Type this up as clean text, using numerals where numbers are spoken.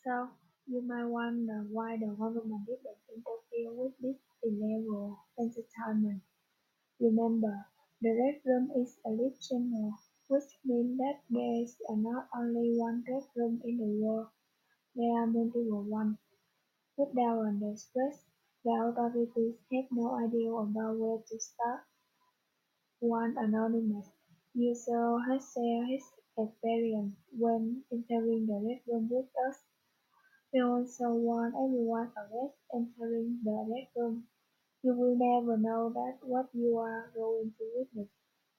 So, you might wonder why the government didn't interfere with this illegal entertainment. Remember, the Red Room is a elite channel, which means that there is not only one Red Room in the world, there are multiple ones. Without the express, the authorities have no idea about where to start. One anonymous user has shared his experience when entering the Red Room with us. We also warn everyone against entering the Red Room. You will never know that what you are going to witness.